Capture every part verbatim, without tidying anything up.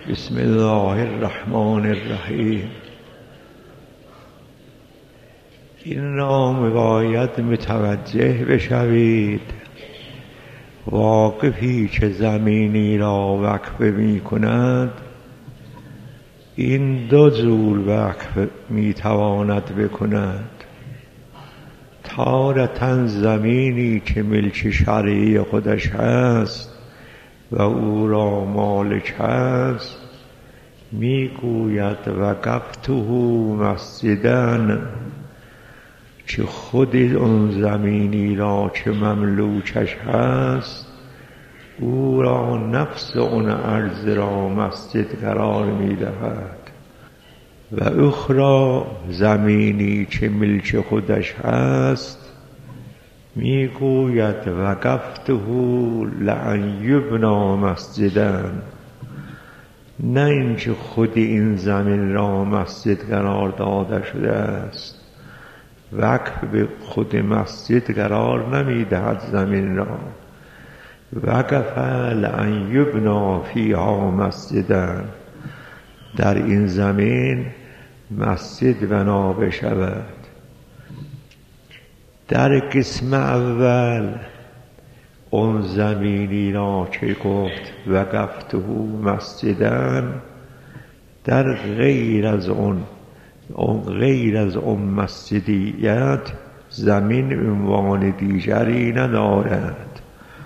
بسم الله الرحمن الرحیم. این را باید متوجه بشوید واقفی که زمینی را وقف می کند این دو جور وقف می تواند بکند. تارة زمینی که ملک شرعی خودش هست و او را مالک هست می گوید وقفته مسجداً، که خود اون زمینی را که مملوکش هست او را نفس اون ارض را مسجد قرار می دهد. و اخرى زمینی که ملک خودش هست می گوید وقفته لأن یبنی مسجداً، نه اینکه خود این زمین را مسجد قرار داده شده است. وقف به خود مسجد قرار نمی دهد زمین را. وقف لأن یبنی فیها مسجداً، در این زمین مسجد بنا بشود. در قسم اول اون زمینی را که گفت وقفته مسجداً، در غیر از اون اون غیر از اون مسجدیت زمین عنوان دیگری ندارد.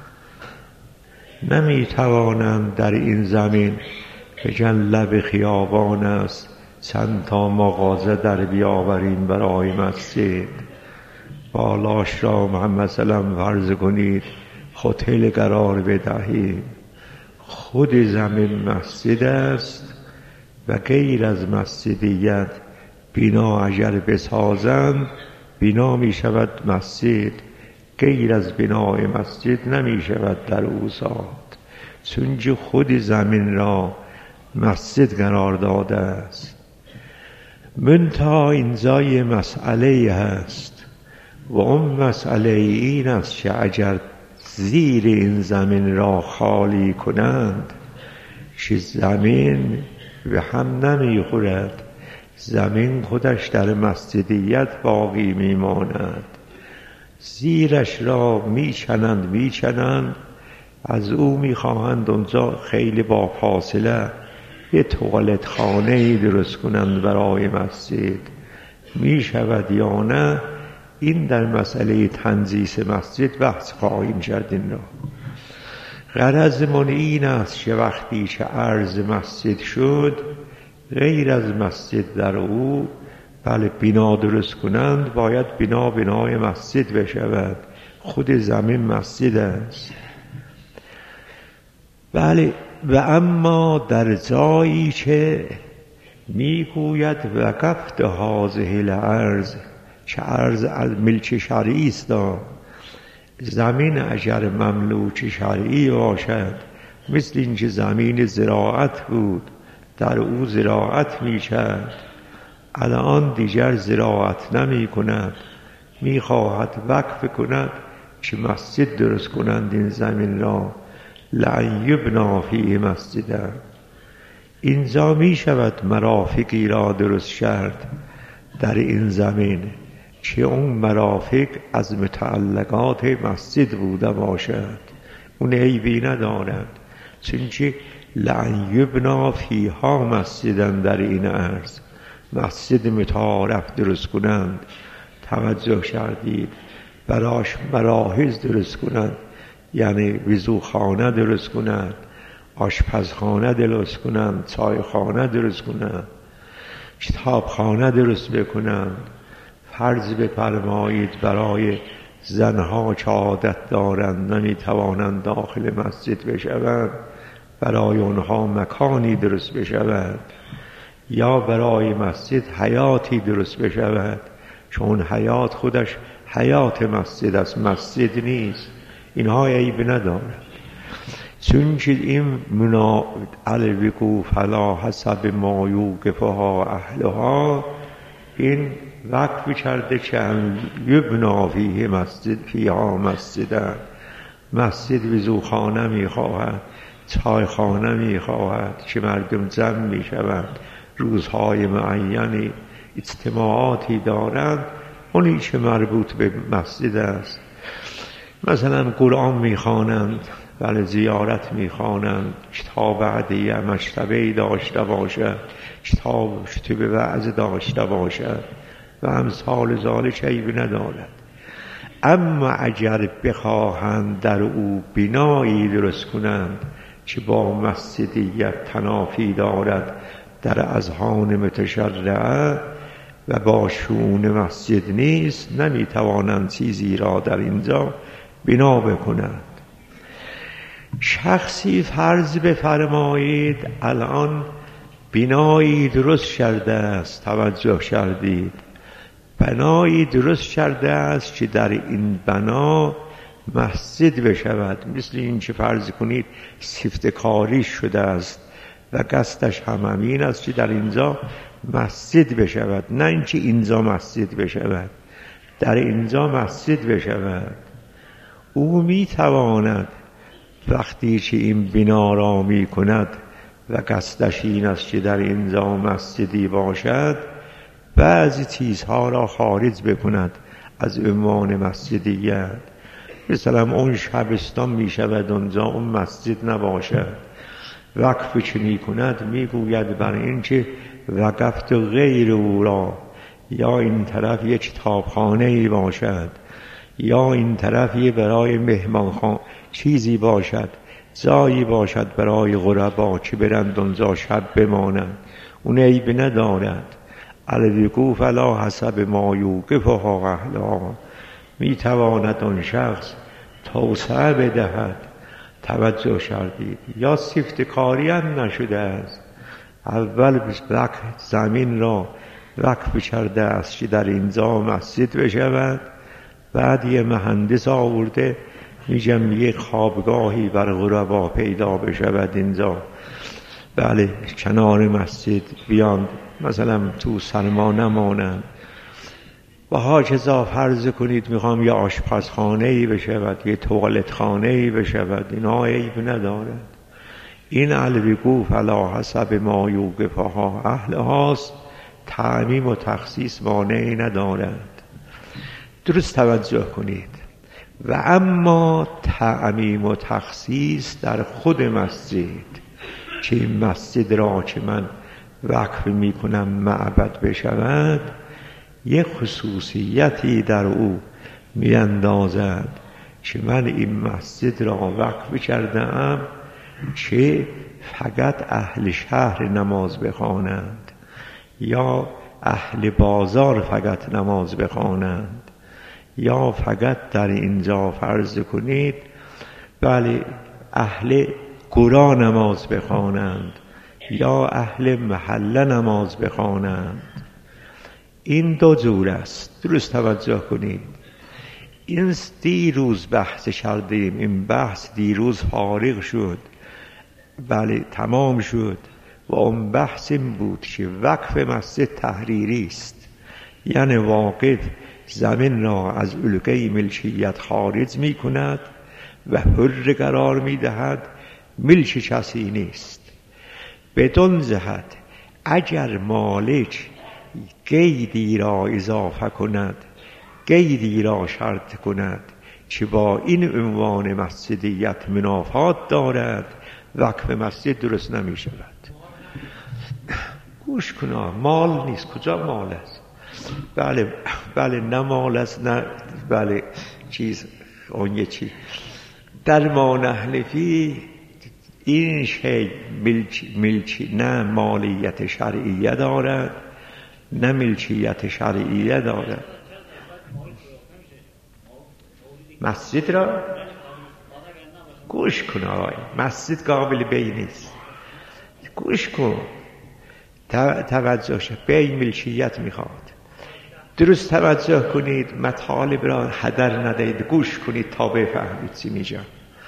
نمی توانند در این زمین بگن لب خیابان است چند تا مغازه در بیاوریم برای مسجد، بالاش را مثلا فرض کنید هتل قرار بدهیم. خود زمین مسجد است و غیر از مسجدیت بنا اگر بسازند بنا می شود مسجد، غیر از بنای مسجد نمی شود در او ساخت، چون خود زمین را مسجد قرار داده است. منتها اینجا یه مسئله هست و اون مسئله این است که اگر زیر این زمین را خالی کنند که زمین به هم نمی خورد، زمین خودش در مسجدیت باقی می ماند. زیرش را می چنند می چنند از او می خواهند اونجا خیلی با فاصله یه توالت خانه‌ای درست کنند برای مسجد. می شود یا نه؟ این در مسئله تنظیف مسجد بحث خواهیم کرد. این را غرضمون این است که وقتی که عرض مسجد شد غیر از مسجد در او بله بنا درست کنند، باید بنا بنای مسجد بشود. خود زمین مسجد است. بله. و اما در جایی که میگوید وقفت هذه الارض، که ارض از ملک شرعی است، زمین اگر مملوک شرعی باشد مثل اینکه زمین زراعت بود در او زراعت می‌کرد، الان دیگر زراعت نمی کند، می‌خواهد وقف کند که مسجد درست کنند این زمین را. لأن یبنی فیه مسجدا، اینجا می شود مرافقی را درست کرد در این زمین که اون مرافق از متعلقات مسجد بوده باشد، اون عیبی ندارد، چون که لأن یبنی فیها مسجدا در این عرض مسجد متعارف درست کنند. توجه کردید؟ براش مراحض درست کنند، یعنی وضوخانه درست کنند، آشپزخانه درست کنند، چایخانه درست کنند، کتابخانه درست بکنند. فرض بفرمایید برای زنها که عادت دارند نمی توانند داخل مسجد بشوند، برای اونها مکانی درست بشود، یا برای مسجد حیاتی درست بشود، چون حیات خودش حیات مسجد است، مسجد نیست. اینها عیب ندارد، چون که این منا الوقوف فلا حسب ما یوقفها اهلها، این وقف کرده که یبنی فیه مسجد فیها مسجدا، مسجد وضوخانه می خواهد، چایخانه می خواهد که مردم جمع می شوند، روزهای معینی اجتماعاتی دارند، اونی که مربوط به مسجد است. مثلا قرآن می خوانند، بله زیارت می خوانند، کتاب عدیه مشتبهی داشته باشد، کتاب کتب وعظ داشته باشد و امثال ذالک عیب ندارد. اما اگر بخواهند در او بنایی درست کنند که با مسجدیت تنافی دارد در اذهان متشرعه و با شؤون مسجد نیست، نمیتوانند چیزی را در اینجا بنا بکنند. شخصی فرض بفرمایید الان بنایی درست کرده است، توجه کردید، بنایی درست کرده است که در این بنا مسجد بشود. مثل این که فرض کنید سفتکاری شده است و قصدش هم همین است که در اینجا مسجد بشود، نه اینکه اینجا مسجد بشود، در اینجا مسجد بشود. او میتواند وقتی که این بنا را می کند و قصدش این است که در اینجا مسجدی باشد، بعضی چیزها را خارج بکند از عنوان مسجدیت. مثلا اون شبستان می شود اونجا اون مسجد نباشد، وقف چه می کند می گوید بر این که وقفت غیر او را، یا این طرف یک کتابخانه ای باشد، یا این طرفی برای مهمانخانه چیزی باشد، جایی باشد برای غربا که برند اونجا شب بمانند، اون عیب ندارد. الوقوف فلا حسب ما یوقفها اهلها، می تواند آن شخص توسعه بدهد. توجه کردید؟ یا سفتکاری هم نشده است، اول وقت زمین را وقف کرده است که در اینجا مسجد بشود، بعد یه مهندس آورده میگم یک خوابگاهی بر غربا پیدا بشود اینجا، بله کنار مسجد بیان مثلا تو سرما نمانند. و هاکذا فرض کنید میخوام یه آشپزخانه‌ای بشود، یه توالتخانه‌ای بشود، اینا عیب ندارد. این الوقوف علی حسب ما یوقفها اهلهاست، تعمیم و تخصیص مانعی ندارد. درست توجه کنید. و اما تعمیم و تخصیص در خود مسجد، که این مسجد را که من وقف می کنم معبد بشود، یک خصوصیتی در او می اندازد که من این مسجد را وقف کردم که فقط اهل شهر نماز بخوانند، یا اهل بازار فقط نماز بخوانند، یا فقط در اینجا فرض کنید بله اهل قرا نماز بخوانند، یا اهل محله نماز بخوانند. این دو جور است. درست توجه کنید. این دیروز بحث کردیم، این بحث دیروز فارغ شد، بله تمام شد. و اون بحث این بود که وقف مسجد تحریری است، یعنی واقف زمین را از علقه ملکیت خارج می کند و حر قرار می دهد، ملک کسی نیست. بدون جهت اگر مالک قیدی را اضافه کند، قیدی را شرط کند که با این عنوان مسجدیت منافات دارد، وقف مسجد درست نمی شود. گوش کنا، مال نیست. کجا مال است؟ بله بله نه مال است، نه بله چیز اون یه چی در ما نحنفی این شی ملک ملکی نه مالیت شرعیه دارد نه ملکیت شرعیه دارد. مسجد را گوش کن آقای، مسجد قابل بی نیست. گوش کن، توجه شد، بی ملکیت میخواد. درست توجه کنید، مطالب را هدر ندهید، گوش کنید تا بفهمید چی میگم.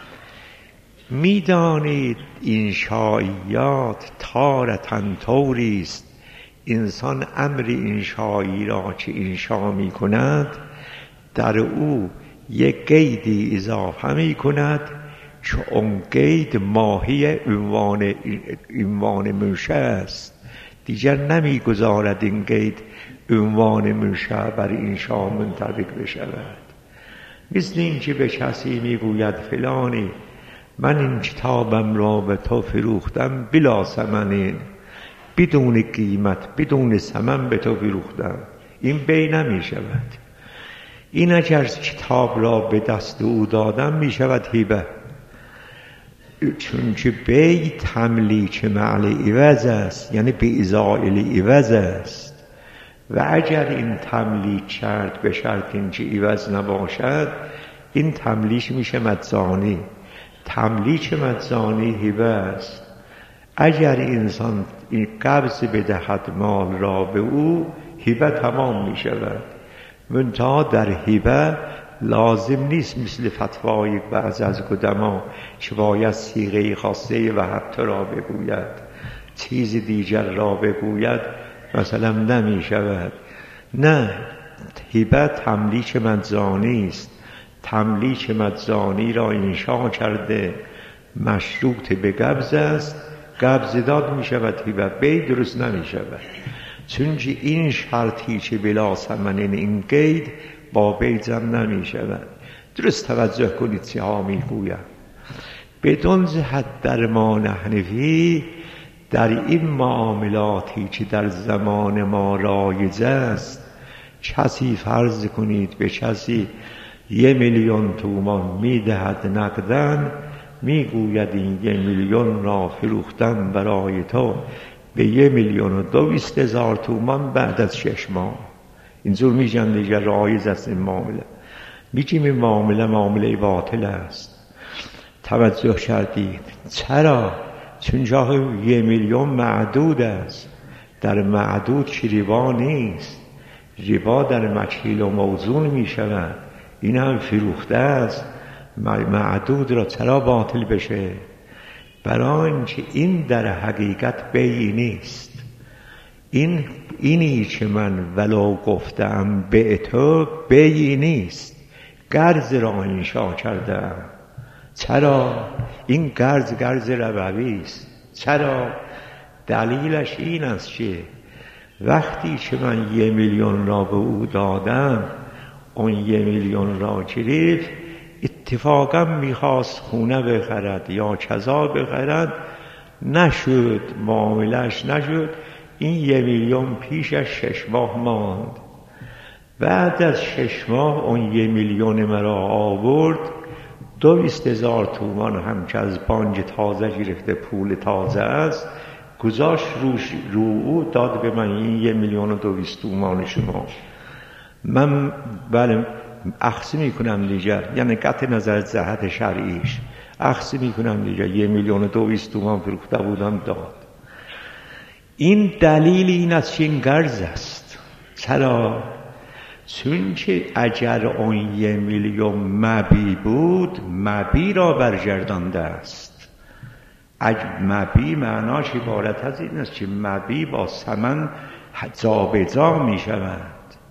میدانید انشائیات تارتن طوریست، انسان امر انشایی را که انشا می کند در او یک قیدی اضافه می کند چون اون قید ماهی عنوان عنوان منشأ است، دیگر نمیگذارد این قید عنوان منشأ بر انشا منطبق بشود. مثل این که به کسی میگوید فلانی من این کتابم را به تو فروختم بلا ثمن، بدون قیمت بدون ثمن به تو فروختم، این بی نمی شود. این اگر کتاب را به دست او دادم می شود هبه، چون که بی تملیک معل عوض است، یعنی به ازای عوض است. و اگر این تملیک کرد به شرط این که عوض نباشد، این تملیک میشه مجانی. تملیک مجانی هبه است. اگر انسان این قبض بدهد مال را به او، هبه تمام می شود. منتها در هبه لازم نیست مثل فتوای بعض از قدما که باید صیغه خاصه و حتی را بگوید، چیز دیگر را بگوید مثلا نمی شود. نه، هبه تملیک مجانی است. تملیک مجانی را انشا کرده مشروط به قبض است، قبض داد می شود هبه، بی درست نمی شود. چون این شرطی که بلا ثمن این قید با بی جمع نمی شود. درست توجه کنید چه ها می گویم. بدون جهت در ما نحنفی، در این معاملاتی که در زمان ما رایج است، کسی فرض کنید به کسی یه میلیون تومان میدهد نقدن، میگوید این یه میلیون را فروختم برای تو به یه میلیون و دویست هزار تومان بعد از شش ماه. اینجور میگن دیگر رایج است این معامله. میگیم این معامله معامله باطل است. توجه کردید؟ چرا؟ چون جا یه میلیون معدود است. در معدود که ربا نیست، ربا در مکیل و موزون میشود. این هم فروخته است. معدود را چرا باطل بشه؟ برای اینکه این در حقیقت بیع نیست. این اینی که من ولو گفتم به تو بیع نیست، قرض را انشا کردم. چرا؟ این قرض قرض ربوی است. چرا؟ دلیلش این است که وقتی که من یه میلیون را به او دادم، اون یه میلیون را گرفت، اتفاقا میخواست خونه بخرد یا کذا بخرد، نشد، معاملش نشد. این یه میلیون پیشش شش ماه ماند. بعد از شش ماه اون یه میلیون مرا آورد، دویست هزار تومان هم که از بانک تازه گرفته پول تازه است گذاشت روش، رو او داد به من این یه میلیون و دویست تومان شما. من بله اخذ میکنم دیگر، یعنی قطع نظر جهت شرعیش اخذ میکنم دیگر، یه میلیون و دویست تومان فروخته بودم داد. این دلیل این است که این قرض است. چرا؟ چون که اگر اون یه میلیون مبی بود، مبی را برگردانده است. مبی معناش عبارت از این است که مبی با ثمن جا به جا می شود.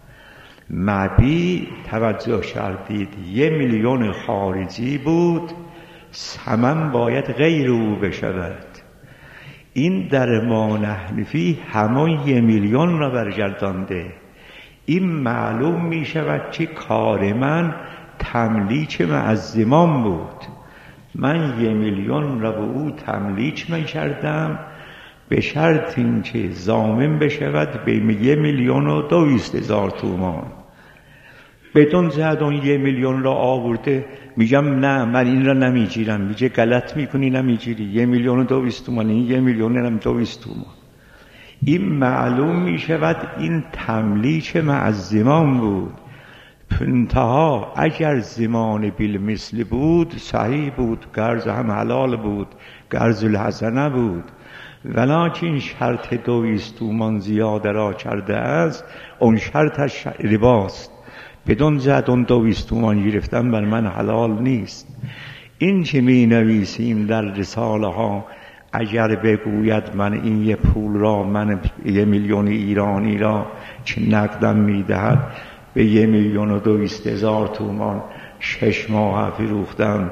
مبی توجه کردید یه میلیون خارجی بود، ثمن باید غیر او بشود. این در ما نحنفی همون یه میلیون را برگردانده. این معلوم می شود که کار من تملیک معزمان بود. من یه میلیون را به او تملیک می کردم به شرط این که ضامن بشود به یه میلیون و دویست هزار تومان. بدون زد اون یه میلیون را آورده، میگم نه من این را نمیگیرم. میگه غلط میکنی نمیگیری، یه میلیون و دویست تومان، این یه میلیون هم دویست تومان. این معلوم میشود این تملیک معزمان بود. انتها اگر زمان بالمثل بود صحیح بود، قرض هم حلال بود، قرض الحسنه بود. ولکن شرط دویست تومان زیاده را کرده است، اون شرطش رباست. بدون زد اون دویست تومان گرفتن بر من حلال نیست. این که می نویسیم در رساله ها، اگر بگوید من این یه پول را، من یه میلیون ایرانی را که نقدم می دهد به یه میلیون و دویست هزار تومان شش ماه فروختم،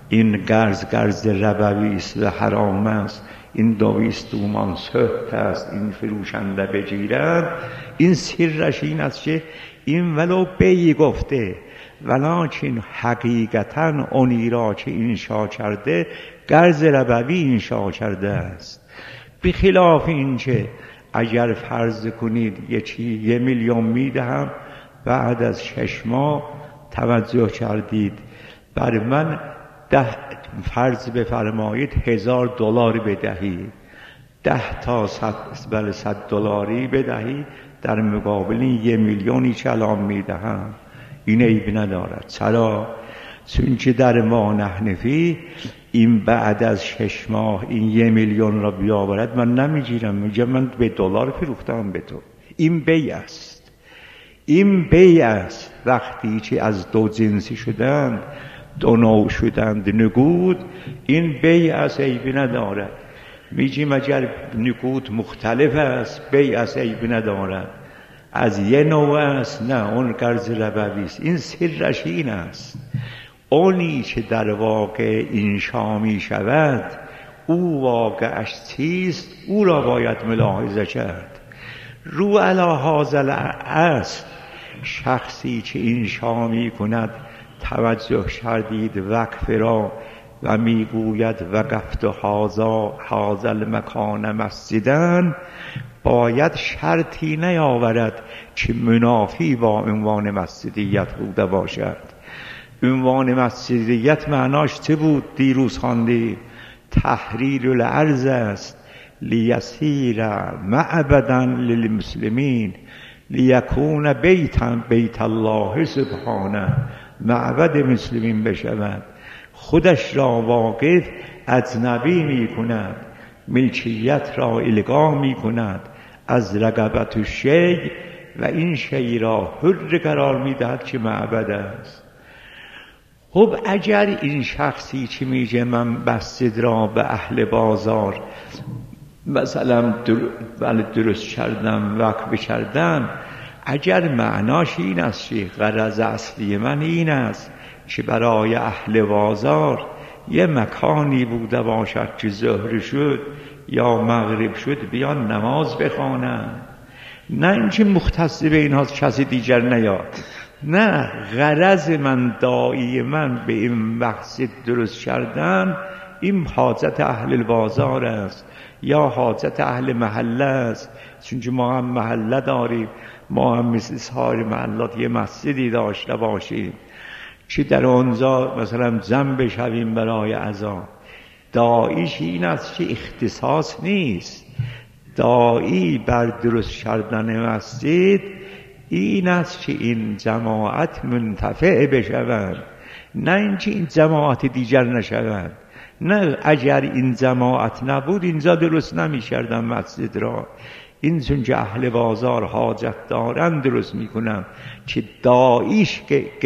این گرز گرز ربوی است و حرام است، این دویست دومان سهت است، این فروشنده بگیرد. این سرش این است که این ولو بی گفته ولیکن حقیقتا اونی را که انشا کرده گرز ربوی انشا کرده است. بخلاف این که اگر فرض کنید یه چی یه میلیون میدهم، بعد از شش ماه توجه کردید بر من ده فرض بفرمایید هزار دلار بدهید، ده تا صد بله صد دلاری بدهید در مقابل یه میلیونی که الان میدهم. این عیب ندارد. چرا؟ چون که در ما نحنفی این بعد از شش ماه این یه میلیون را بیاورد من نمیگیرم، میگم من به دلار فروختم به تو. این بیع است. این بیع است. وقتی که از دو جنسی شدند، دو نوع شدند نقود، این بیع است، عیبی ندارد. میگیم اگر نقود مختلف است بیع است، عیبی ندارد. از یه نوع است، نه اون قرض ربوی است. این سرش این است، اونی که در واقع انشا می شود او واقعش چیست، او را باید ملاحظه کرد. رو علی هذا است شخصی که انشا می کند توجه کردید وقف را و میگوید وقفت هذا هذا المکان مسجداً، باید شرطی نیاورد که منافی با عنوان مسجدیت بوده باشد. عنوان مسجدیت معناش چه بود؟ دیروز خواندی تحریر الارض است، لیسیر معبدا للمسلمین، لیکون بیتا بیت الله سبحانه، معبد مسلمین بشود. خودش را واقف اجنبی می کند، ملکیت را الغا می کند از رقبت شیء و این شیء را حر قرار می دهد که معبد است. خب اگر این شخصی که میگه من مسجد را به اهل بازار مثلا در درست کردم وقف کردم، اگر معناش این است که غرض اصلی من این است که برای اهل بازار یه مکانی بوده باشد که ظهر شد یا مغرب شد بیان نماز بخوانن، نه اینکه مختص به این هاست کسی دیگر نیاد، نه غرض من داعی من به این مقصد درست کردن این حاجت اهل بازار است یا حاجت اهل محله است. چون ما هم محله داریم، ما هم مثل سایر محلات یه مسجدی داشته باشیم که در آنجا مثلا جمع بشویم برای اذان. داعیش این است که اختصاص نیست، داعی بر درست کردن مسجد این است که این جماعت منتفع بشوند، نه اینکه این جماعت دیگر نشوند. نه اگر این جماعت نبود اینجا درست نمی کردن مسجد را، این چون که اهل بازار حاجت دارن درست میکنن که داعیش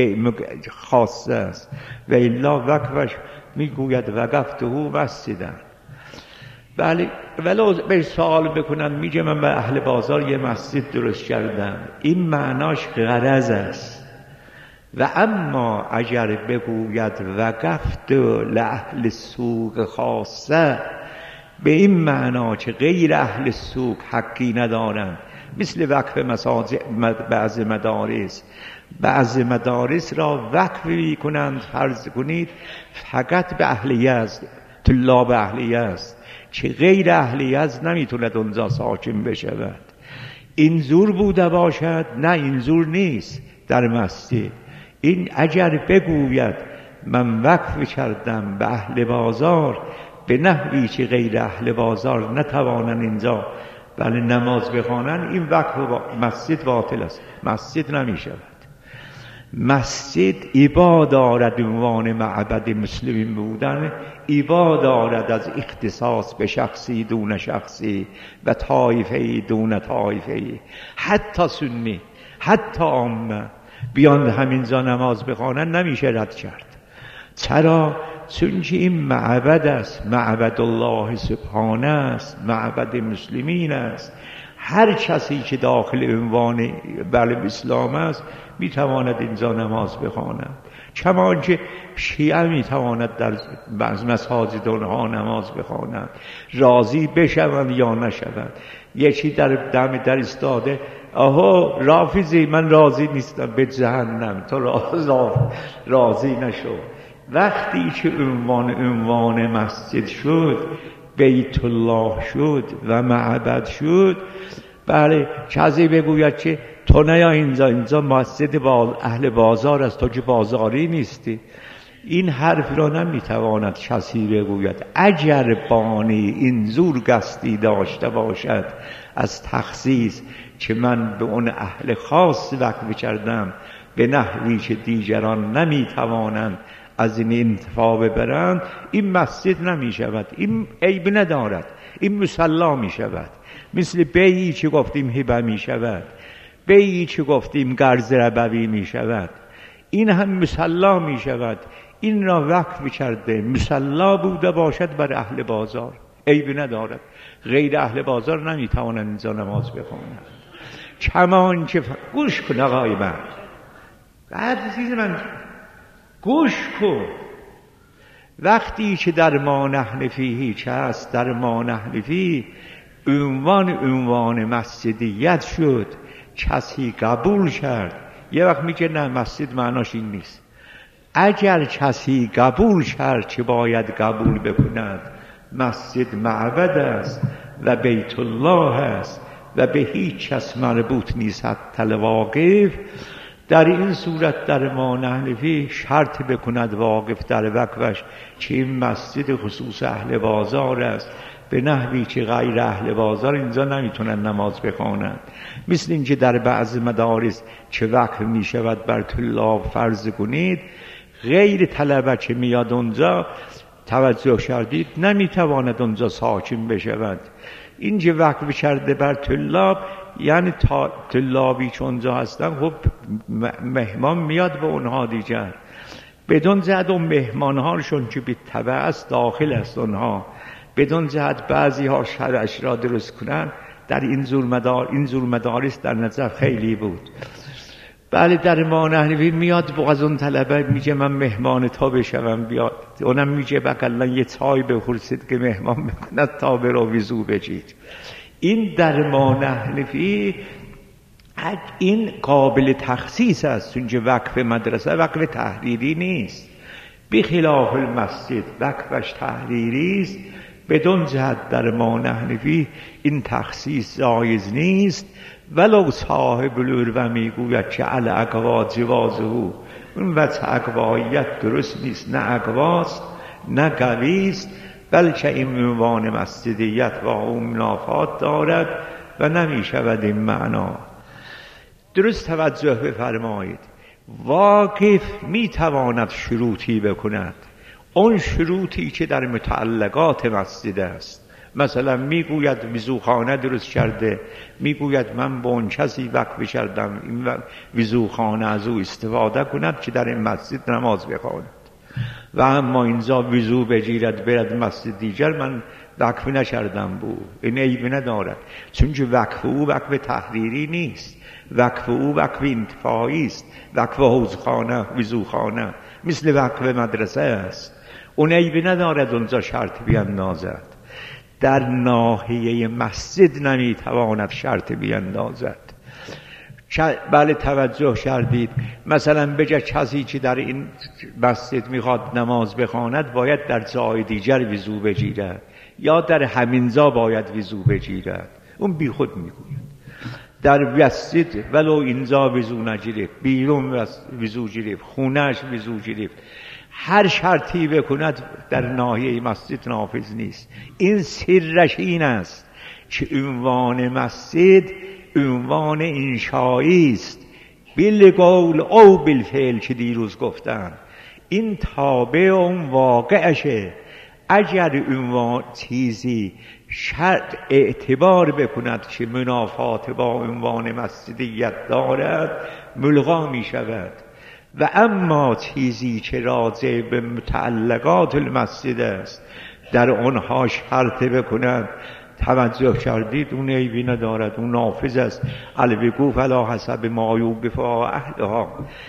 خاصه است و الا وقفش میگوید وقفته مسجدن. بله ولو به سوال بکنن میگه من به اهل بازار یه مسجد درست کردم، این معناش غرض است. و اما اگر بگوید وقفت لأهل سوق خاصه، به این معنا که غیر اهل سوق حقی ندارن، مثل وقف مساجد بعض مدارس، بعض مدارس را وقف می کنند فرض کنید فقط به اهل یزد، طلاب اهل یزد، که غیر اهل یزد نمیتوند اونجا ساکن بشود. این زور بوده باشد؟ نه این زور نیست در مسجد. این اگر بگوید من وقف کردم به اهل بازار به نحوی که غیر اهل بازار نتوانن اینجا بله نماز بخوانن، این وقف مسجد باطل است، مسجد نمی شود. مسجد ایبا دارد عنوان معبد مسلمین بودن، ایبا دارد از اختصاص به شخصی دون شخصی و طایفه‌ای دون طایفه‌ای، حتی سنی حتی عامه بیان همینجا نماز بخوانن نمیشه رد کرد. چرا؟ چون که این معبد است، معبد الله سبحانه است، معبد مسلمین است. هر کسی که داخل عنوان بله اسلام است میتواند اینجا نماز بخواند، چنانچه شیعه میتواند در بعض مساجد آنها نماز بخواند، راضی بشوند یا نشوند. یکی در دم در ایستاده، آها رافضی من راضی نیستم، به جهنم، تو راضی نشو. وقتی که عنوان عنوان مسجد شد، بیت الله شد و معبد شد، بله کسی بگوید که تو نیا اینجا، اینجا مسجد با اهل بازار است، تو که بازاری نیستی، این حرف را نمیتواند کسی بگوید. اگر بانی این زور قصدی داشته باشد از تخصیص که من به اون اهل خاص وقف کردم به نحوی که دیگران نمیتوانند از این انتفاع ببرند، این مسجد نمی شود، این عیب ندارد، این مصلا می شود. مثل بیعی که گفتیم هبه می شود، بیعی که گفتیم قرض ربوی می شود، این هم مصلا می شود. این را وقف کرده مصلا بوده باشد بر اهل بازار، عیب ندارد. غیر اهل بازار نمی توانند اینجا نماز بخوانند. کمان که ف... گوش کن آقای من، عزیز من گوش کن. وقتی که در ما نحن فیه چه هست، در ما نحن فیه عنوان عنوان مسجدیت شد، کسی قبول کرد. یه وقت میگه نه مسجد معناش این نیست. اگر کسی قبول کرد که باید قبول بکند مسجد معبد است و بیت الله است و به هیچ کس مربوط نیست حتی واقف، در این صورت در ما نحن فیه شرط بکند واقف در وقفش که این مسجد خصوص اهل بازار است، به نحوی که غیر اهل بازار اینجا نمیتونن نماز بخوانند. مثل اینکه در بعض مدارس که وقف میشود بر طلاب فرض کنید، غیر طلبه که میاد اونجا توجه کردید نمیتواند اونجا ساکن بشود. اینجا وقف کرده بر طلاب، یعنی تا طلابی که اونجا هستن خب مهمان میاد به اونها دیگر، بدون جهت اون مهمان هاشون که به تبع است داخل است اونها، بدون جهت بعضی ها شرعش را درست کنن. در این زور مدار این زور مدارس در نظر خیلی بود. بله در ما نحن فیه میاد با از اون طلبه میگه من مهمان تا بشوم بیاد، اونم میگه بقلا یه چای بخورید که مهمان بکند تا برو وضو بجید. این در ما نحن فیه این قابل تخصیص است، چون وقف مدرسه وقف تحریری نیست، بخلاف المسجد وقفش تحریری است. بدون جهت در ما نحن فیه این تخصیص جایز نیست. ولو صاحب العروه میگوید که علی اقوا جوازه، اون وجه اقواییت درست نیست، نه اقواست نه قویست، بلکه این عنوان مسجدیت و اون منافات دارد و نمی شود این معنا. درست توجه بفرمایید. واقف می تواند شروطی بکند، اون شروطی که در متعلقات مسجد است. مثلا میگوید وضوخانه درست کرده، میگوید من با اون کسی وقف کردم این وضوخانه از او استفاده کند که در این مسجد نماز بخواند، و اما اینجا وضو بگیرد برد مسجد دیگر من وقف نکردم بود، این عیب ندارد، چون که وقف او وقف تحریری نیست، وقف او وقف انتفاعی است، وقف حوضخانه وضوخانه مثل وقف مدرسه است، اون عیب ندارد اونجا شرط بیندازد. در ناحیه مسجد نمیتواند شرط بیندازد. بله توجه کردید. مثلا بگه کسی که در این مسجد میخواد نماز بخواند باید در جای دیگر وضو بگیرد یا در همینجا باید وضو بگیرد، اون بی خود میگوید در مسجد ولو اینجا وضو نگیرفت، بیرون وضو گرفت، خونهش وضو گرفت، هر شرطی بکند در ناحیه مسجد نافذ نیست. این سرش این است که عنوان مسجد عنوان انشایی است، بالقول او بالفعل که دیروز گفتن، این تابع اون واقعشه. اگر عنوان چیزی شرط اعتبار بکند که منافات با عنوان مسجدیت دارد ملغا می شود، و اما چیزی که راجع به متعلقات المسجد است در آنها شرط بکنند توجه کردید اون عیبی ندارد، اون نافذ است. الوقوف علی حسب ما یوقف اهلها.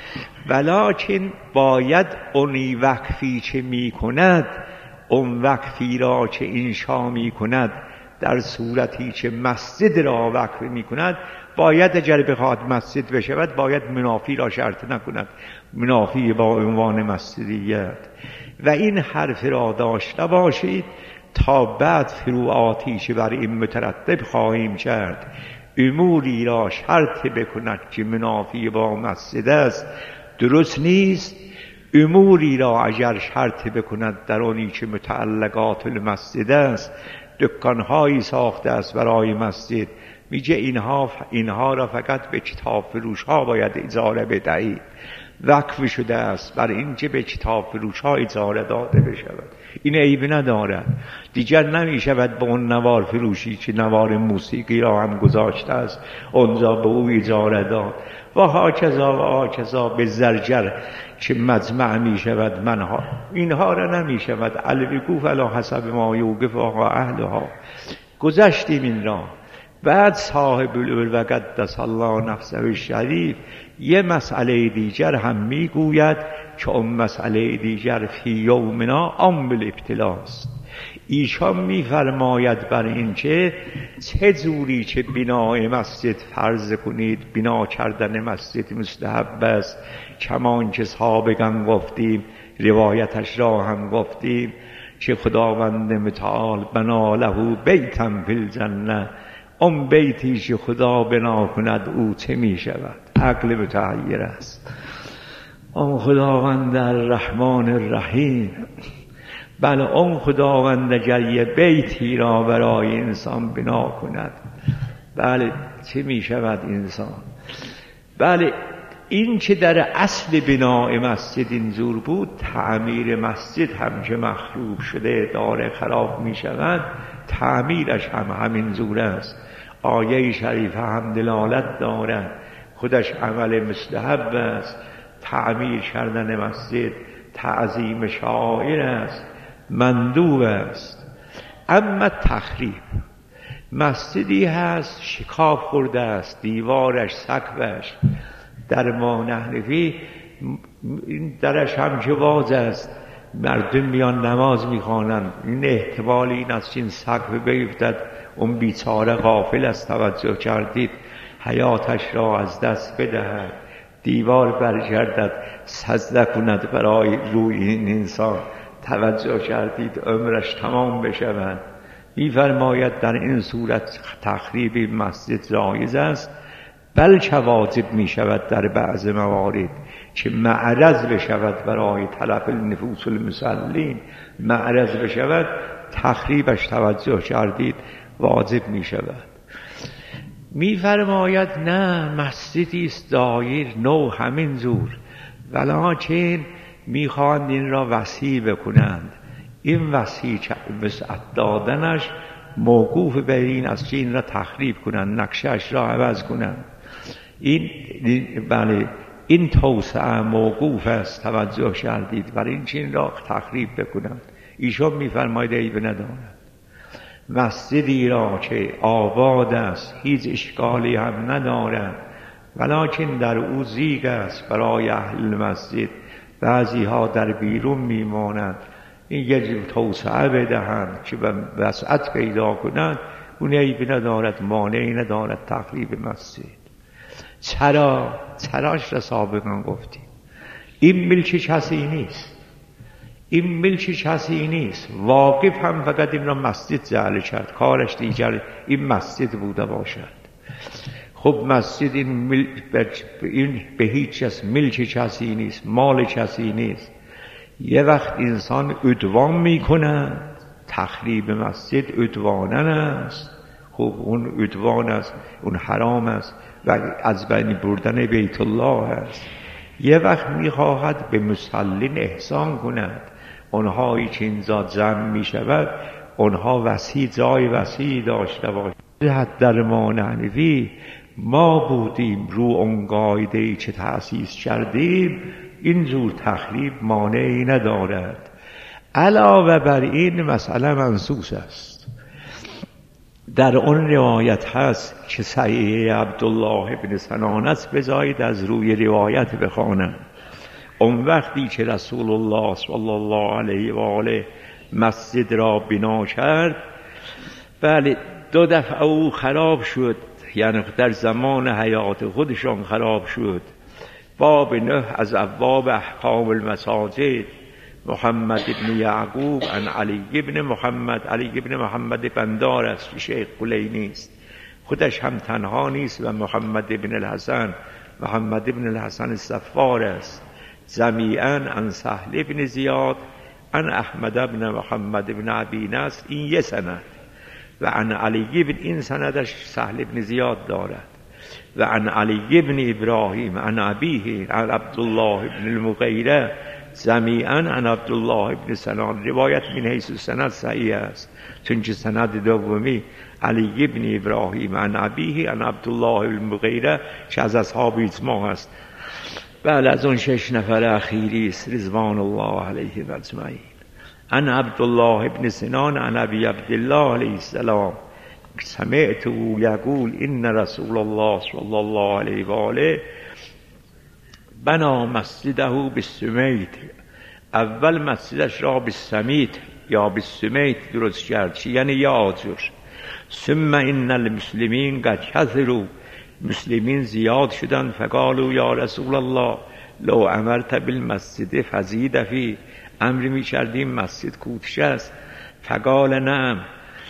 ولکن باید اونی وقفی چه می کند، اون وقفی را چه انشا می کند، در صورتی چه مسجد را وقف می کند، باید اگر بخواد مسجد بشود باید منافی را شرط نکند، منافی با عنوان مسجدیت. و این حرف را داشته باشید تا بعد فروعاتی که بر این مترتب خواهیم کرد، اموری را شرط بکند که منافی با مسجد است درست نیست. اموری را اگر شرط بکند در آنی که متعلقات المسجد است، دکانهایی ساخته است برای مسجد، میگه اینها اینها را فقط به کتاب فروش ها باید اجاره بدهید، وقف شده است بر این که به کتاب فروش ها اجاره داده بشود. این عیب ندارد. دیگر نمی شود به اون نوار فروشی که نوار موسیقی را هم گذاشته است اونجا به او اجاره داد و هاکذا و هاکذا به زرجر که مجمع می شود منها. اینها را نمی شود. الوقوف علی حسب ما یوقف اهلها. گذشتیم این را. بعد صاحب الوقت الله نفسه الشریف یه مسئله دیگر هم میگوید که اون مسئله دیگر فی یومنا عام الابتلاست. ایشان میفرماید بر این که چه جوری که بنای مسجد فرض کنید، بنا کردن مسجد مستحب است، کمان که سابقا گفتیم، روایتش را هم گفتیم که خداوند متعال بنا له بیتا فی الجنه، اون بیتی که خدا بنا کند او چه می شود؟ عقل متحیر است. اون خداوند الرحمن الرحیم، بله اون خداوند اگر یه بیتی را برای انسان بنا کند، بله چه می شود انسان؟ بله این که در اصل بنای مسجد اینجور بود، تعمیر مسجد هم که مخروب شده داره خراب می شود، تعمیرش هم همین جور است. آیه شریفه هم دلالت دارد، خودش عمل مستحب است. تعمیر کردن مسجد تعظیم شاعر است، مندوب است. اما تخریب، مسجدی هست شکاف خورده است، دیوارش سقفش در ما نحنفی درش هم جواز است، مردم میان نماز میخوانند، این احتمال این است این سقف بیفتد، اون بیچاره غافل است، توجه کردید، حیاتش را از دست بدهد، دیوار برگردد سجده کند برای روی این انسان، توجه کردید، عمرش تمام بشود. می‌فرماید در این صورت تخریب مسجد جایز است، بلکه واجب می شود در بعض موارد که معرض بشود برای تلف النفوس المصلین، معرض بشود، تخریبش توجه کردید واجب می شود. می فرماید نه مسجدی است دایر نو همین زور، ولکن می خواهند این را وسیع بکنند. این وسیع وسعت دادنش موقوف بر این است که این را تخریب کنند، نقشش را عوض کنند. این بله این توسعه موقوف است، توجه کردید، برای این چین را تخریب بکنند. ایشان می‌فرماید عیب ندارد. مسجدی را که آباد است هیچ اشکالی هم ندارد، ولکن در او زیگ است برای اهل مسجد، بعضی ها در بیرون میمانند، این یجب توسعه بدهند که وسعت پیدا کنند، اون عیب ندارد، مانعی ندارد تخریب مسجد. چرا؟ چراش را سابقا گفتیم. این ملک کسی نیست، این ملک کسی نیست. واقف هم فقط این را مسجد جعل کرد، کارش دیگر این مسجد بوده باشد. خب مسجد این, مل... این به هیچ کس ملک کسی نیست، مال کسی نیست. یه وقت انسان عدوان میکنه، تخریب مسجد عدوانن است. خب اون عدوان است، اون حرام است و از بین بردن بیت الله است. یه وقت میخواهد به مسلین احسان کند، اونهایی که اینجا جمع میشود اونها وسیع جای وسیع داشته باشد. در ما نحنفی ما بودیم رو اون قاعده‌ای که تأسیس کردیم، اینجور تخریب مانعی ندارد. علاوه بر این مسئله منسوس است. در اون روایت هست که صحیح عبدالله ابن سنان است، بذارید از روی روایت بخوانم. اون وقتی که رسول الله صلی الله علیه و آله مسجد را بنا کرد، بله دو دفعه او خراب شد، یعنی در زمان حیات خودشان خراب شد. باب نه از ابواب احکام المساجد، محمد ابن یعقوب عن علی ابن محمد، علی ابن محمد بندار است، شیخ کلینی است، خودش هم تنها نیست و محمد ابن الحسن، محمد ابن الحسن الصفار است. جمیعاً عن سهل ابن زیاد عن احمد ابن محمد ابن ابی نصر، این یه سند، و عن علی ابن، این سندش سهل ابن زیاد دارد، و عن علی ابن ابراهیم عن ابیه عن عبدالله ابن المغیره جمیعاً عن عبدالله ابن سنان. روایت من حیث سند صحیح است، چون که سند دومی علی ابن ابراهیم عن ابیه عن عبدالله ابن المغیره که از اصحاب اجماع است. بله از اون شش نفر اخیری است رضوان الله علیه و اجمعین. عن عبدالله ابن سنان عن ابی عبدالله علیه السلام سمعت یقول ان رسول الله صلی الله علیه و آله بنا مسجده بالسمیت، اول مسجدش را بالسمیت یا بالسمیت درست کرد، یعنی یا آجر. ثم ان المسلمین قد کثروا، مسلمین زیاد شدن، فقالوا یا رسول الله لو امرت بالمسجد فزید فی، امر می کردیم مسجد کوتش است. فقال نعم،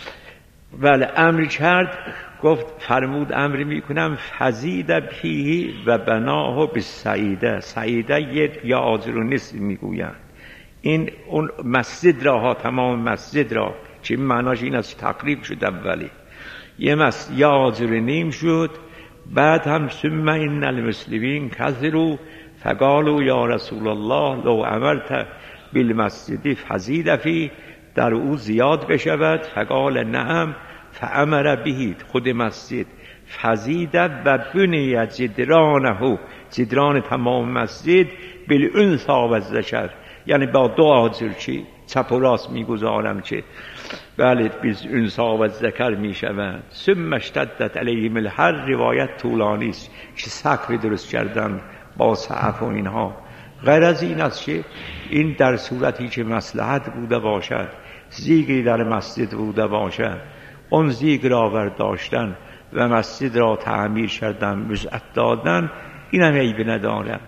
ولی امر کرد، گفت فرمود امر می کنم فزید فیه و بناه بالسعیده، سعیده یک یا آجر و نصف می گویند، این اون مسجد را ها، تمام مسجد را، چه معناش این است تقریب شد، اولی یه مسجد یا آجر نیم شد، بعد هم ثم ان المسلمین کثروا فقالوا یا رسول الله لو امرت بالمسجد فزید فی، در او زیاد بشود. فقال نعم فامر به، خود مسجد فزید و بنی جدرانه، جدران تمام مسجد بالانثى و الذکر، یعنی با دو آجر چی چپ و راست میگذارم چه، بله بالانثى و الذکر میشود. ثم اشتدت علیهم الحر، روایت طولانی است که سقف درست کردن با سقف و اینها. غیر از این است که این در صورتی که مصلحت بوده باشد، زیگی در مسجد بوده باشد، اون زیگ را برداشتن و مسجد را تعمیر کردن، وسعت دادن، این هم عیب ندارد.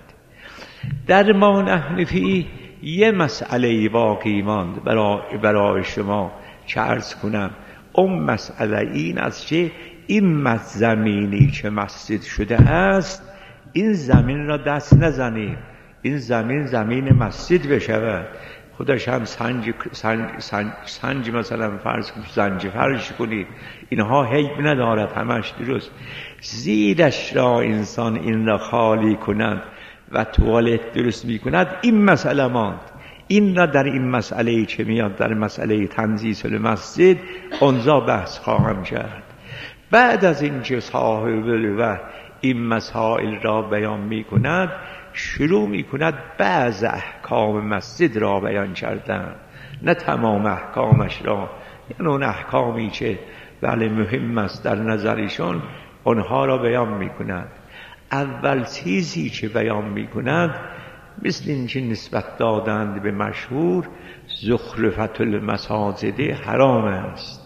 در ما نحن فی یه مسئله باقی ماند برای, برای شما که عرض کنم. اون مسئله این است که این زمینی که مسجد شده است، این زمین را دست نزنیم، این زمین زمین مسجد بشود، خودش هم سنج, سنج, سنج, سنج مثلا فرض کنید، سنج فرش کنید، اینها حیب ندارد، همش درست. زیرش را انسان این را خالی کنند و توالت درست می کند، این مسئله ماند. این را در این مسئله که میاد در مسئله تنظیف المسجد اونجا بحث خواهم کرد. بعد از این که صاحب الوحی این مسائل را بیان می کند، شروع می کند بعض احکام مسجد را بیان کردن، نه تمام احکامش را، یعنی اون احکامی که بله مهم است در نظرشون، اونها را بیان می کند. اول چیزی که بیان می کند، مثل این که نسبت دادند به مشهور، زخرفت المساجد حرام است.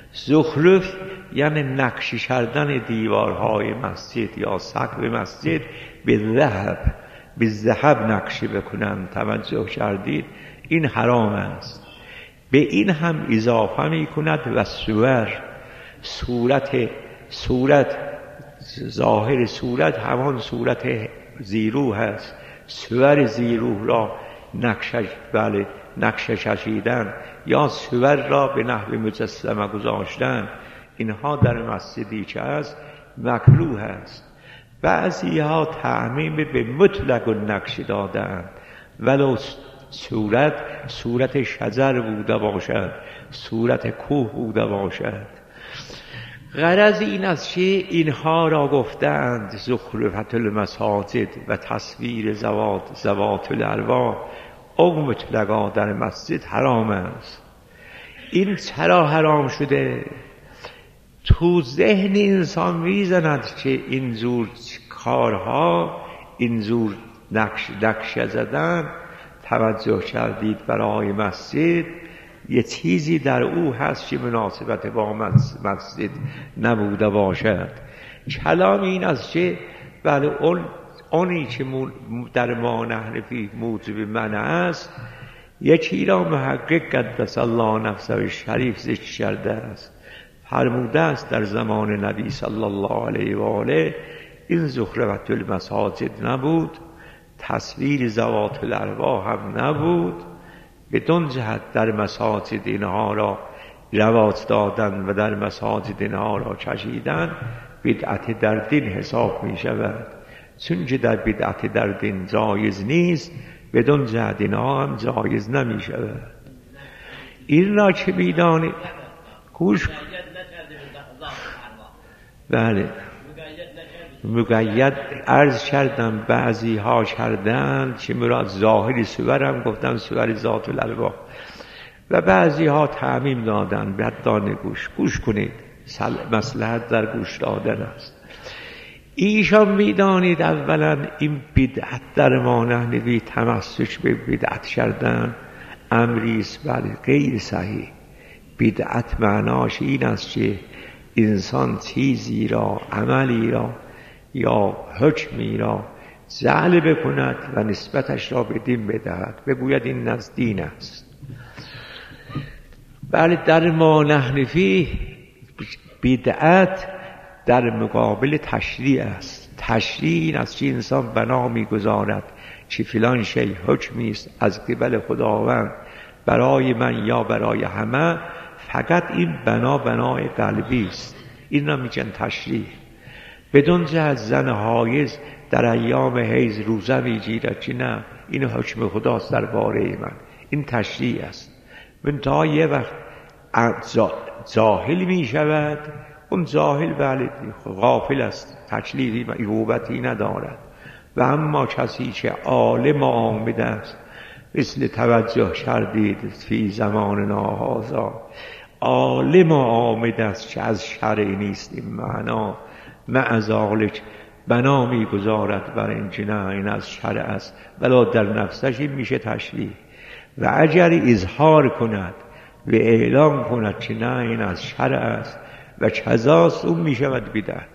زخرف یعنی نقشی کردن دیوارهای مسجد یا سقف مسجد به ذهب، به ذهب نقشی بکنند، توجه کردید، این حرام است. به این هم اضافه می کند و صور، صورت صورت ظاهر صورت همان صورت زیروح هست، صور زیروح را نقشش بله نقش کشیدن یا صور را به نحو مجسمه گذاشتن، اینها در مسجدی که هست مکروه است. بعضی ها تعمیم به مطلق نقش دادند، ولو صورت صورت شجر بوده باشد، صورت کوه بوده باشد. غرض این است که اینها را گفتند زخرفت المساجد و تصویر زوات زوات الارواح او مطلقا در مسجد حرام است. این چرا حرام شده؟ تو ذهن انسان میزند که اینجور کارها، اینجور نقش نقشه زدن، توجه کردید برای مسجد یه چیزی در او هست که مناسبت با مسجد نبوده باشد. کلام این است که بله اون اونی که در ما نحنفی موجب منع است، یکی را محقق قدس الله نفسه شریف ذکر کرده است، فرموده است در زمان نبی صلی الله علیه و آله این زخرفة المساجد نبود، تصویر ذوات الارواح هم نبود، بدون جهت در مساجد اینها را رواج دادن و در مساجد اینها را کشیدن بدعت در دین حساب می شود. چون که در بدعت در دین جایز نیست، بدون جهت اینها هم جایز نمی شود. این را که میدانید گوش بله مقید عرض کردم، بعضی ها کردن که مراد ظاهری صور هم گفتن صور ذات الارواح، و بعضی ها تعمیم دادن. بدان گوش گوش کنید، مصلحت در گوش دادن است. ایشان میدانید اولا این بدعت در ما نحنفی تمسک به بدعت کردن امری است بله غیر صحیح. بدعت معناش این است که انسان چیزی را، عملی را یا حکمی را جعل بکند و نسبتش را به دین بدهد، بگوید این از دین است. بله در ما نحنفی بدعت در مقابل تشریع است. تشریع این است که انسان بنا می‌گذارد که فلان شی حکمی است از قبل خداوند برای من یا برای همه، فقط این بنا بنای قلبی است. این را میگن تشریع. بدون جهت زن حایض در ایام حیض روزه میگیرد که نه این حکم خداست درباره من، این تشریع است. منتها یه وقت جاهل می شود، اون جاهل ولی غافل است، تکلیفی و عقوبتی ندارد. و اما کسی که عالم آمده است، مثل توجه کردید فی زماننا هذا، عالم آمده است که از شرع نیست این معنا، مع ذالک بنا می گذارد بر این که نه این از شرع است، ولی در نفسش این میشه تشریع. و اگر اظهار کند و اعلام کند که نه این از شرع است و کذاست، اون می شود بدعت.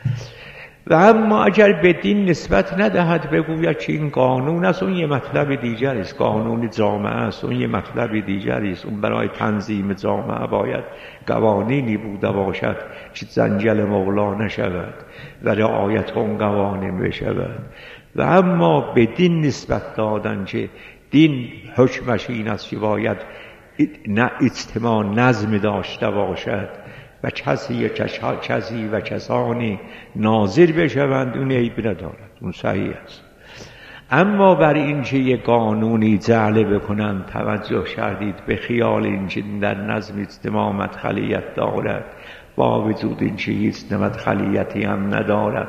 و اما اگر به دین نسبت ندهد، بگوید که این قانون است، اون یه مطلب دیگر است، قانون جامعه است، اون یه مطلب دیگر است، اون برای تنظیم جامعه باید قوانینی بوده باشد که زنجل مولا نشود و رعایت اون قوانین بشود. و اما به دین نسبت دادن که دین حکمش این است که باید نه اجتماع نظم داشته باشد و کسی کسی و کسانی ناظر بشوند، اون عیب ندارد، اون صحیح است. اما بر این که یک قانونی جعل بکنند، توجه کردید به خیال این که در نظم اجتماع مدخلیت دارد، با وجود این که هیچ مدخلیتی هم ندارد،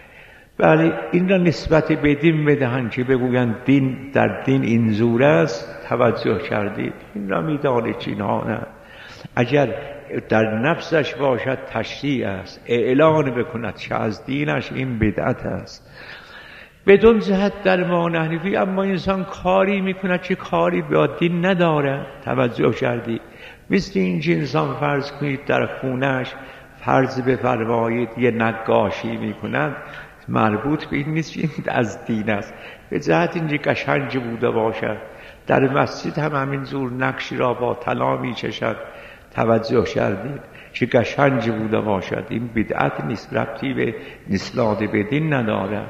بله این را نسبت به دین بدهند که بگویند دین در دین اینجور است. توجه کردید این را میدانید که اینها نه، اگر در نفسش باشد تشریع است، اعلان بکند که از دینش این بدعت است بدون جهت در ما نحنفی. اما انسان کاری میکند که کاری با دین نداره. توجه کردید مثل این که انسان فرض کنید در خونهش فرض بفرمایید یه نقاشی میکند، مربوط به این نیست که از دین است، به جهت اینکه قشنگ بوده باشد. در مسجد هم همین زور نقشی را با طلا میچشد، توجه کردید که قشنگ بوده باشد، این بدعت نیست، ربطی به نسبت به دین ندارد.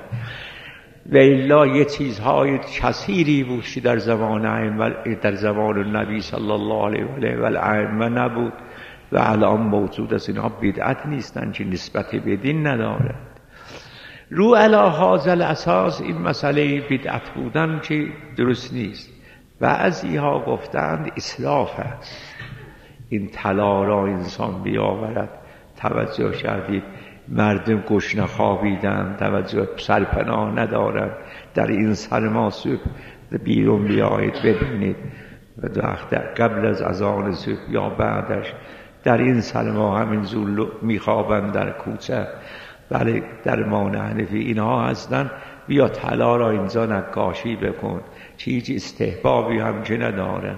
و الا یه چیزهای کثیری بود که در زمان ائمه، در زمان نبی صلی الله علیه و آله و الائمه نبود و الان موجود است، اینها بدعت نیستن که نسبت به دین ندارد. رو علی هذا الاساس این مسئله بدعت بودن که درست نیست. بعضی ها گفتند اسراف است، این طلا را انسان بیاورد. توجه کردید مردم گشنه خوابیدن، توجه سرپناه ندارند، در این سرما صبح بیرون بیایید ببینید و در قبل از اذان صبح یا بعدش در این سلما همین زول میخوابن در کوچه. بله در ما حنفی اینها هستن. بیا طلا را اینجا نقاشی بکن، چیز استحبابی هم که نداره.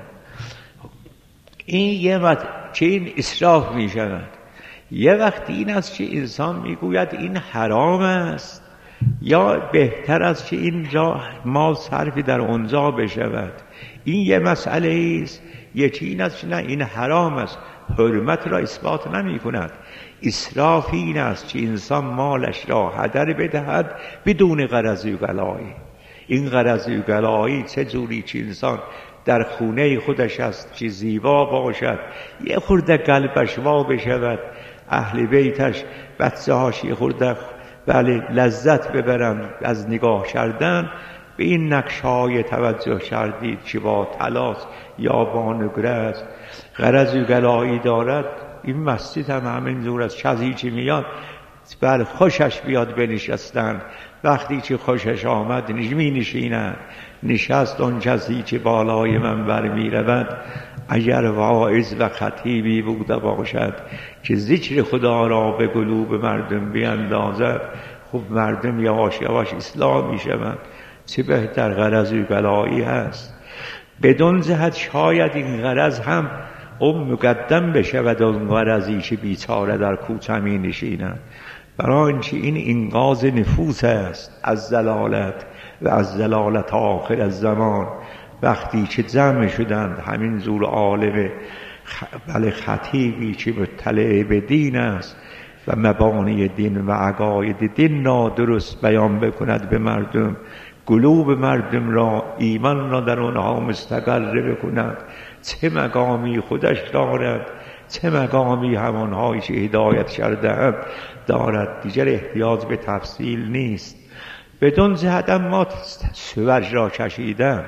این یه وقت که این اسراف می شود. یه وقت این است که انسان میگوید این حرام است، یا بهتر است که این جا مال صرفی در اونجا بشود. این یه مسئله است. یکی این است که نه این حرام است، حرمت را اثبات نمی کند. اسراف این است که انسان مالش را هدر بدهد بدون غرض و گلایی. این غرض و گلایی چه جوری که انسان در خونه خودش است که زیبا باشد، یه خورده قلبش وا بشود، اهل بیتش بچه هاش یه خورده بله لذت ببرن از نگاه کردن به این نقش‌های توجه کردید که با طلاست یا با نقره است، غرض و گلایی دارد. این مسجد هم همین جور است. کسی که میاد بله خوشش بیاد بنشستن، وقتی که خوشش آمد می نشیند. نشست اون کسی که بالای منبر می رود اگر واعظ و خطیبی بوده باشد که ذکر خدا را به قلوب مردم بیندازد، خب مردم یواش یواش اسلام می شوند. چه بهتر غرض و بلایی هست. بدون جهت شاید این غرض هم اون مقدم بشود اون غرضی که بیچاره در کوچه می نشیند. برای اینکه این انقاذ نفوس است از ضلالت و از ضلالت آخر از زمان. وقتی که جمع شدند همین زور عالم بله خطیبی که مطلع به دین است و مبانی دین و عقاید دین را درست بیان بکند به مردم، قلوب مردم را ایمان را در آنها مستقر بکند، چه مقامی خودش دارد، چه مقامی همانهایی که هدایت کرده‌اند دارد. دیگر احتیاج به تفصیل نیست. بدون جهت اما صور را کشیدن.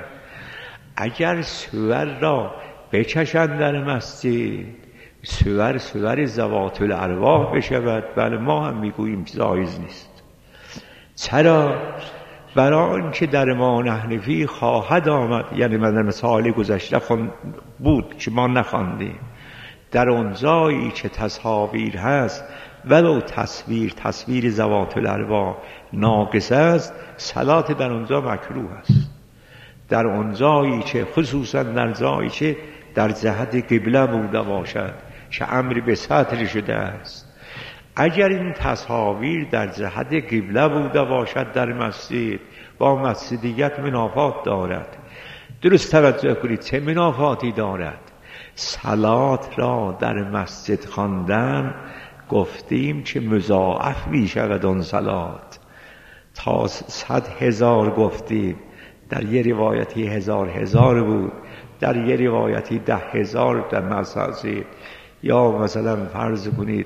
اگر صور را بکشند در مسجد، صور صور ذوات الارواح بشود، بله ما هم میگوییم جایز نیست. چرا؟ برای آنکه در ما حنفی خواهد آمد، یعنی من در مثال گذشته بود که ما نخواندیم، در اون جایی که تصاویر هست ولو تصویر تصویر ذوات الارواح ناقص است، صلات در اونجا مکروه است. در اون جایی که خصوصا در جایی که در جهت قبله بوده باشد که امر به سطر شده است. اگر این تصاویر در جهت قبله بوده باشد در مسجد، با مسجدیت منافات دارد. درست توجه کنید چه منافاتی دارد. صلات را در مسجد خواندن گفتیم که مضاعف می شود اون صلات تا صد هزار. گفتیم در یه روایتی هزار هزار بود، در یه روایتی ده هزار در مساجد. یا مثلا فرض کنید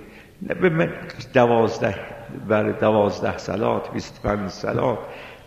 دوازده بر دوازده صلات بیست و پنج صلات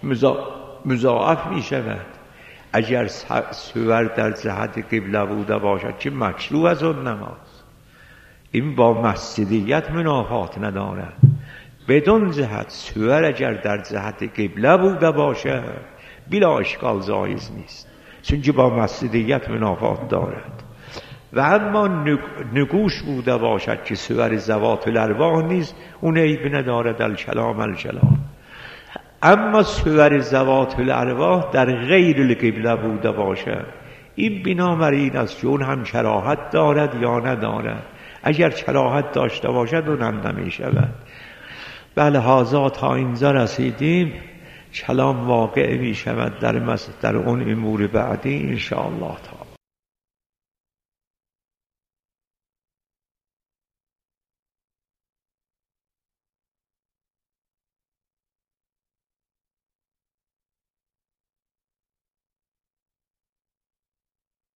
مضاعف می شود. اگر صور در جهت قبله بوده باشد که مشروع از اون نماز، این با مسجدیت منافات ندارد. بدون جهت صور اگر در جهت قبله بوده باشد بلا اشکال جایز نیست، چون که با مسجدیت منافات دارد. و اما نگوش بوده باشد که صور ذوات الارواح نیست، اون عیب ندارد. الکلام الکلام. اما صور ذوات الارواح در غیر القبله بوده باشد، این بنابر این است که اون هم کراهت دارد یا ندارد. اگر کراهت داشته باشد اونم نمی شود. بله هازا تا اینجا رسیدیم. کلام واقع می شود در, در اون امور بعدی ان شاء الله.